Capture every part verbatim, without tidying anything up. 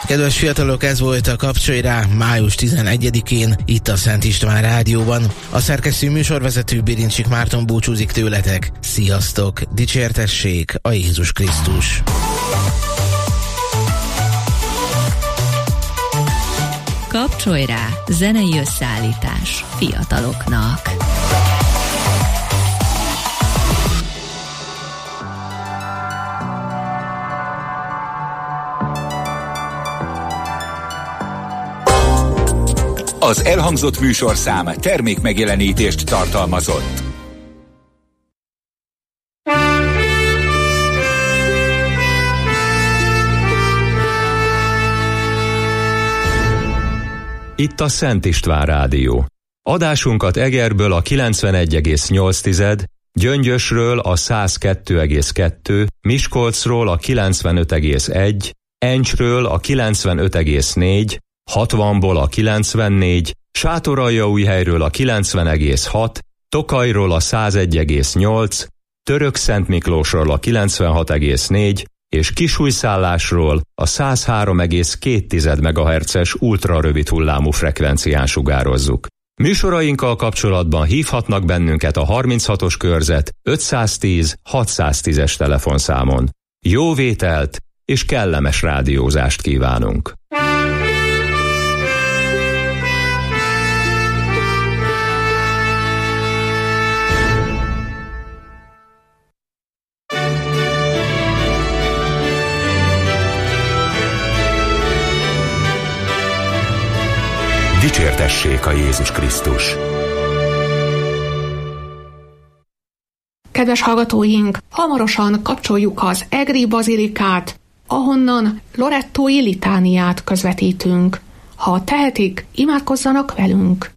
Kedves fiatalok, ez volt a Kapcsolj rá május tizenegyedikén itt a Szent István Rádióban. A szerkesztő műsorvezető Birincsik Márton búcsúzik tőletek. Sziasztok! Dicsértessék a Jézus Krisztus! Kapcsolj rá! Zenei összeállítás fiataloknak. Az elhangzott műsorszám termék megjelenítést tartalmazott. Itt a Szent István Rádió. Adásunkat Egerből a kilencvenegy egész nyolc, Gyöngyösről a száz kettő egész kettő, Miskolcról a kilencvenöt egész egy, Encsről a kilencvenöt egész négy, hatvanból a kilencvennégy, Sátoraljaújhelyről a kilencven egész hat, Tokajról a száz egy egész nyolc, Törökszentmiklósról a kilencvenhat egész négy, és Kisújszállásról a száz három egész két megahertzes ultrarövid hullámú frekvencián sugározzuk. Műsorainkkal kapcsolatban hívhatnak bennünket a harminchatos körzet ötszáztíz hatszáztízes telefonszámon. Jó vételt és kellemes rádiózást kívánunk! Dicsértessék a Jézus Krisztus! Kedves hallgatóink, hamarosan kapcsoljuk az egri bazilikát, ahonnan lorettói litániát közvetítünk. Ha tehetik, imádkozzanak velünk!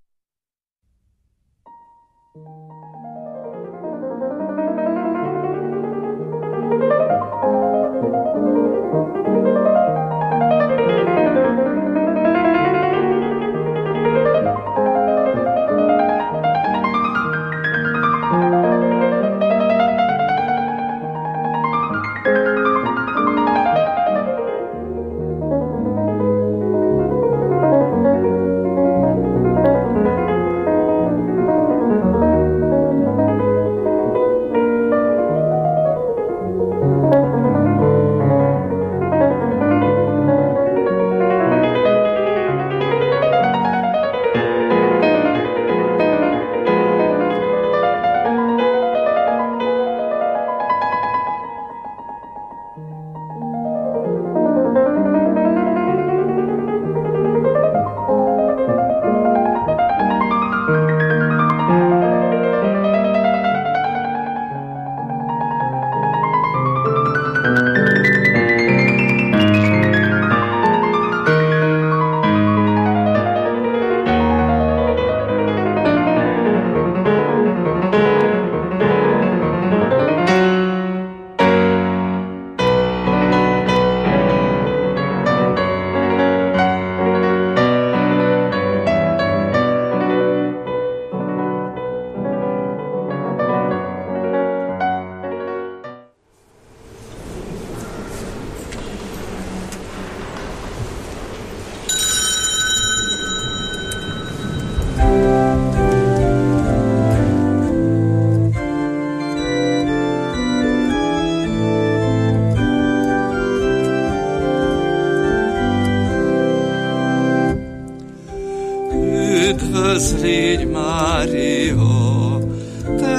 Üdvözlégy, Mária!